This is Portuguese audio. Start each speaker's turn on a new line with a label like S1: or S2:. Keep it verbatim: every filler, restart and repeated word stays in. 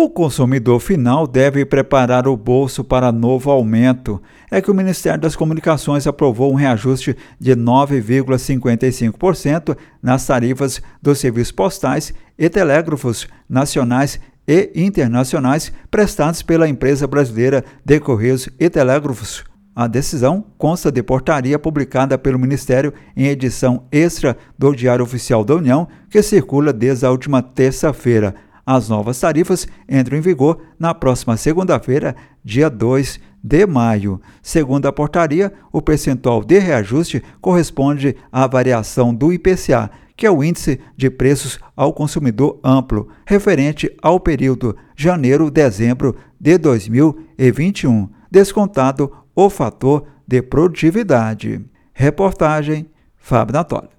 S1: O consumidor final deve preparar o bolso para novo aumento. É que o Ministério das Comunicações aprovou um reajuste de nove vírgula cinquenta e cinco por cento nas tarifas dos serviços postais e telégrafos nacionais e internacionais prestados pela empresa brasileira de Correios e Telégrafos. A decisão consta de portaria publicada pelo Ministério em edição extra do Diário Oficial da União, que circula desde a última terça-feira. As novas tarifas entram em vigor na próxima segunda-feira, dia dois de maio. Segundo a portaria, o percentual de reajuste corresponde à variação do I P C A, que é o Índice de Preços ao Consumidor Amplo, referente ao período janeiro-dezembro de dois mil e vinte e um, descontado o fator de produtividade. Reportagem Fábio Natoli.